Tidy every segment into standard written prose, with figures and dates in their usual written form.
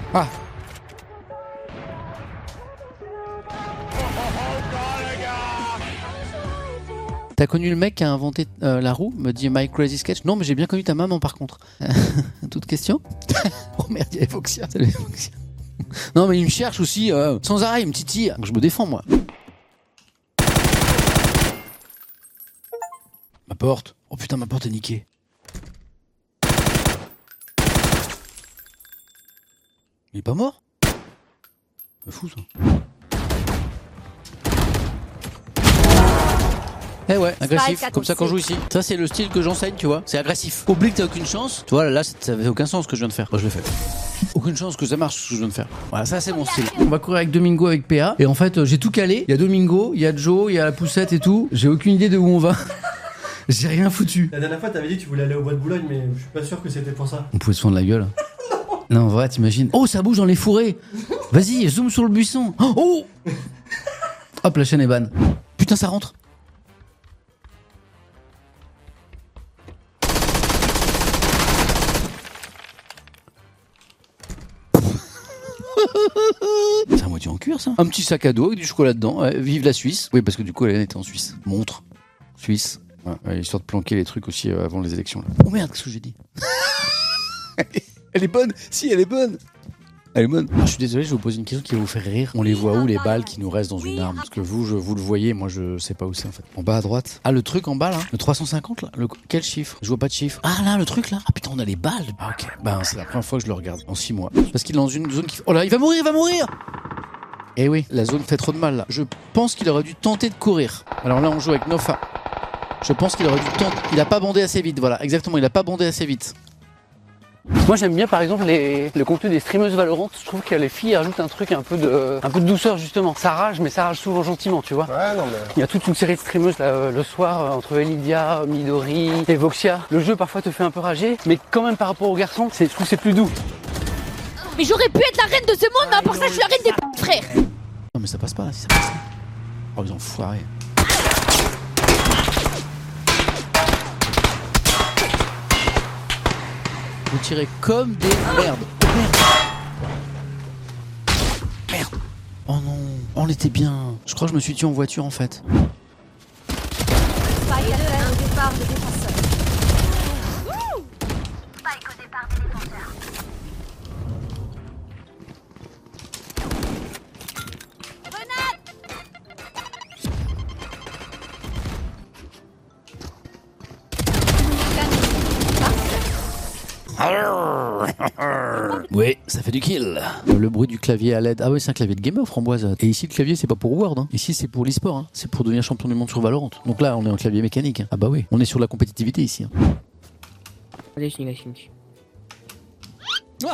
Ah. T'as connu le mec qui a inventé la roue, me dit My Crazy Sketch. Non, mais j'ai bien connu ta maman par contre. Toute question. Oh merde, il y a Evoxia. Salut Evoxia. Non, mais il me cherche aussi sans arrêt, il me titille. Donc je me défends, moi. Ma porte. Oh putain, ma porte est niquée. Il est pas mort? C'est fou ça. Eh ouais, agressif, comme ça qu'on joue ici. Ça c'est le style que j'enseigne, tu vois. C'est agressif. Oublie que t'as aucune chance. Tu vois, là ça avait aucun sens ce que je viens de faire. Moi je l'ai fait. Aucune chance que ça marche ce que je viens de faire. Voilà, ça c'est mon style. On va courir avec Domingo, avec PA. Et en fait, j'ai tout calé. Il y a Domingo, il y a Joe, il y a la poussette et tout. J'ai aucune idée de où on va. J'ai rien foutu. La dernière fois, t'avais dit que tu voulais aller au bois de Boulogne, mais je suis pas sûr que c'était pour ça. On pouvait se fendre la gueule. Non, en vrai, t'imagines. Oh, ça bouge dans les fourrés. Vas-y, zoom sur le buisson. Oh. Hop, la chaîne est ban. Putain, ça rentre. C'est à moitié en cuir, ça. Un petit sac à dos avec du chocolat dedans. Vive la Suisse. Oui, parce que du coup, elle était en Suisse. Montre. Suisse. Ouais, histoire de planquer les trucs aussi avant les élections. Là. Oh merde, qu'est-ce que j'ai dit? Elle est bonne. Si, elle est bonne. Elle est bonne. Je suis désolé, je vais vous poser une question qui va vous faire rire. On les voit où, les balles qui nous restent dans une arme? Parce que vous le voyez, moi je sais pas où c'est en fait. En bas à droite. Ah, le truc en bas là? Le 350 là? Quel chiffre? Je vois pas de chiffre. Ah là, le truc là? Ah putain, on a les balles. Ah ok. Ben c'est la première fois que je le regarde en 6 mois. Parce qu'il est dans une zone qui... Oh là, il va mourir, il va mourir! Eh oui, la zone fait trop de mal là. Je pense qu'il aurait dû tenter de courir. Alors là, on joue avec Nofa. Je pense qu'il aurait dû tenter... Il a pas bandé assez vite, voilà. Exactement, il a pas bandé assez vite. Moi j'aime bien par exemple le contenu des streameuses Valorant. Je trouve que les filles ajoutent un truc un peu de douceur justement. Ça rage, mais ça rage souvent gentiment, tu vois. Ouais, non mais... Il y a toute une série de streameuses là, le soir entre Elidia, Midori, Evoxia. Le jeu parfois te fait un peu rager, mais quand même par rapport aux garçons, je trouve que c'est plus doux. Mais j'aurais pu être la reine de ce monde, mais à part ça je suis la reine des frères. Non mais ça passe pas là, si ça passe. Oh ils ont foiré. Vous tirez comme des merdes. Merde. Merde. Oh non. On était bien. Je crois que je me suis tué en voiture en fait. Spike au départ des défenseurs. Spike au départ des défenseurs. Ouais, ça fait du kill. Le bruit du clavier à LED. Ah ouais, c'est un clavier de gamer framboise. Et ici le clavier c'est pas pour Word, hein. Ici c'est pour l'e-sport, hein. C'est pour devenir champion du monde sur Valorant. Donc là on est en clavier mécanique. Ah bah oui, on est sur la compétitivité ici. Hein. Oh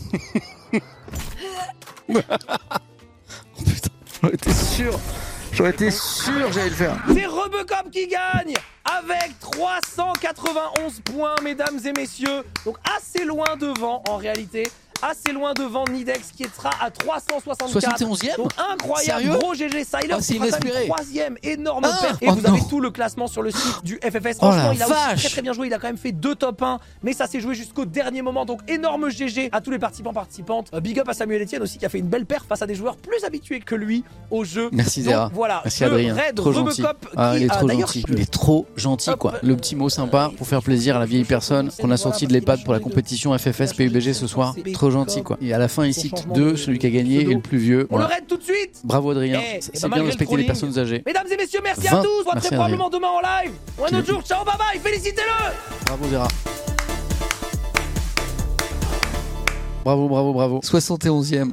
putain, j'aurais été sûr que j'allais le faire. C'est Robocop qui gagne avec 391 points, mesdames et messieurs. Donc assez loin devant en réalité. Assez loin devant Nidex qui sera à 364. 71e. Donc incroyable. Sérieux? Gros GG Siler c'est qui sera inespéré. 3ème énorme perte. Et oh vous non. avez tout le classement sur le site du FFS. Oh Franchement la il a vache. aussi très bien joué. Il a quand même fait 2 top 1. Mais ça s'est joué jusqu'au dernier moment. Donc énorme GG à tous les participantes. Big up à Samuel Etienne aussi qui a fait une belle perf face à des joueurs plus habitués que lui au jeu. Merci Donc, Zera. voilà. Merci Adrien. Raid Trop gentil. Robocop Ah, il qui est a trop d'ailleurs gentil. Il est trop gentil quoi. Le petit mot sympa pour faire plaisir à la vieille personne qu'on a sorti de l'EHPAD pour la compétition FFS PUBG ce soir. Trop gentil quoi. Et à la fin il cite 2, celui qui a gagné et le plus vieux. On Voilà. le raid tout de suite. Bravo Adrien. Eh, C'est bah, bien de malgré le respecter les trolling. personnes âgées. Mesdames et messieurs, merci 20. à tous. On va Merci, très probablement demain en live. Ou un Tu autre l'as jour. Ciao, bye bye. Félicitez-le. Bravo Zera. Bravo, bravo, bravo. 71e.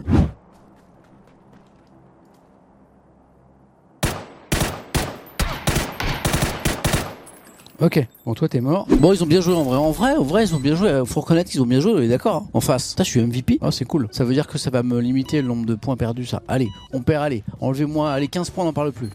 Ok, bon toi t'es mort. Bon ils ont bien joué en vrai ils ont bien joué, faut reconnaître qu'ils ont bien joué, on est d'accord. En face, ça je suis MVP, oh c'est cool. Ça veut dire que ça va me limiter le nombre de points perdus ça. Allez, on perd, allez, enlevez-moi, allez 15 points, on n'en parle plus.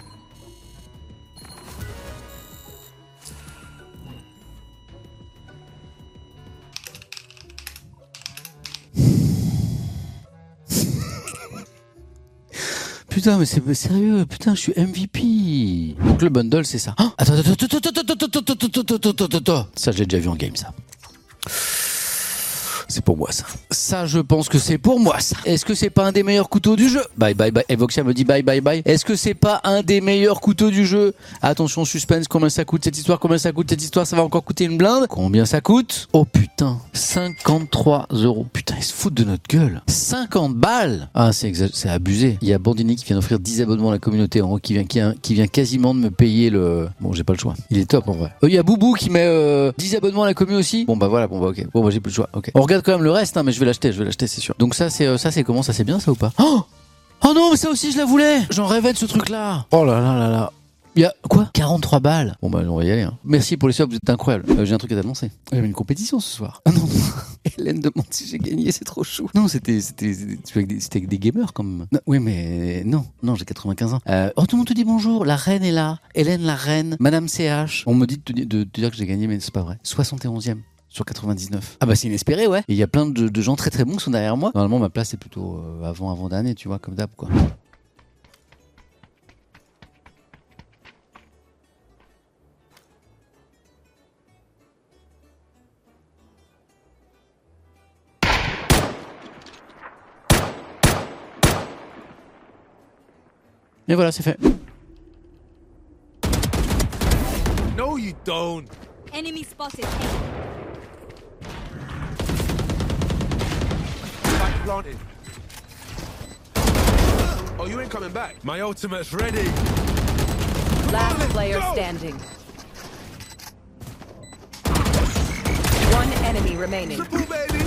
Putain, mais c'est sérieux, putain, je suis MVP. Donc le bundle, c'est ça. Oh, attends. Ça, je l'ai déjà vu en game, ça. C'est pour moi ça. Ça, je pense que c'est pour moi ça. Est-ce que c'est pas un des meilleurs couteaux du jeu? Bye bye bye. Evoxia me dit bye bye bye. Est-ce que c'est pas un des meilleurs couteaux du jeu? Attention, suspense, combien ça coûte cette histoire? Combien ça coûte cette histoire? Ça va encore coûter une blinde? Combien ça coûte? Oh putain, 53 €. Putain, ils se foutent de notre gueule. 50 balles. Ah, c'est abusé. Il y a Bandini qui vient d'offrir 10 abonnements à la communauté, en gros, qui vient quasiment de me payer le... Bon, j'ai pas le choix. Il est top en vrai. Il y a Boubou qui met 10 abonnements à la commu aussi. Bon bah voilà, bon bah ok. Bon bah j'ai plus le choix. Ok. On regarde quand même le reste, hein, mais je vais l'acheter, c'est sûr. Donc ça c'est comment? Ça c'est bien ça ou pas? Oh non, mais ça aussi je la voulais. J'en rêvais de ce truc là. Oh là là là là. Il y a quoi? 43 balles. Bon bah on va y aller. Hein. Merci pour les subs, vous êtes incroyables. J'ai un truc à t'annoncer. J'avais une compétition ce soir. Ah non. Hélène demande si j'ai gagné, c'est trop chou. Non, c'était avec des gamers quand même. Non, oui mais non, j'ai 95 ans. Oh tout le monde te dit bonjour, la reine est là. Hélène la reine, Madame CH. On me dit de dire que j'ai gagné mais c'est pas vrai. 71e. Sur 99. Ah bah c'est inespéré, ouais. Et il y a plein de gens très très bons qui sont derrière moi. Normalement ma place est plutôt avant d'année, tu vois, comme d'hab quoi. Et voilà, c'est fait. No, you don't. Enemy spotted. Spike planted. Oh, you ain't coming back. My ultimate's ready. Last player standing. One enemy remaining. Triple, baby.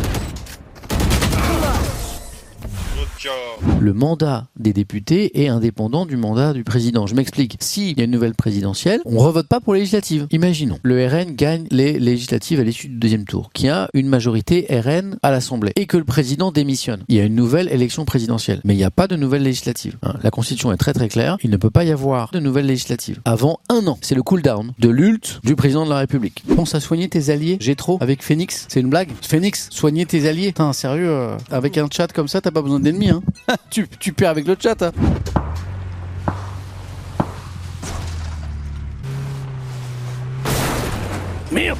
Le mandat des députés est indépendant du mandat du président. Je m'explique. S'il y a une nouvelle présidentielle, on revote pas pour les législatives. Imaginons. Le RN gagne les législatives à l'issue du deuxième tour, qui a une majorité RN à l'Assemblée, et que le président démissionne. Il y a une nouvelle élection présidentielle. Mais il n'y a pas de nouvelle législative. Hein. La Constitution est très très claire. Il ne peut pas y avoir de nouvelle législative avant 1 an. C'est le cool-down de l'ult du président de la République. Pense à soigner tes alliés. J'ai trop avec Phoenix. C'est une blague. Phoenix, soigner tes alliés. Putain, sérieux, avec un chat comme ça, t'as pas besoin d'ennemis, hein. tu perds avec le chat, hein. Merde.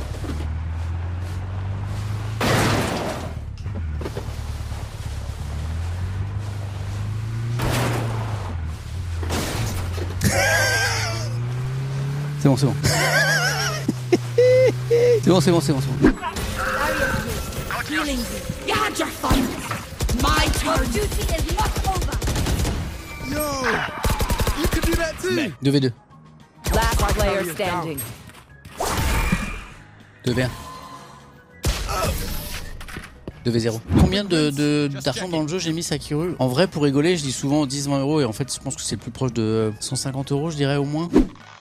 C'est bon. c'est bon. Healing you. You had your fun. My turn. Duty is not over. Yo, you can do that too. 2v2. Last player standing. 2v1. 2v0. Combien d'argent dans le jeu j'ai mis Sakiru? En vrai, pour rigoler, je dis souvent 10-20 € et en fait, je pense que c'est plus proche de 150 €, je dirais au moins.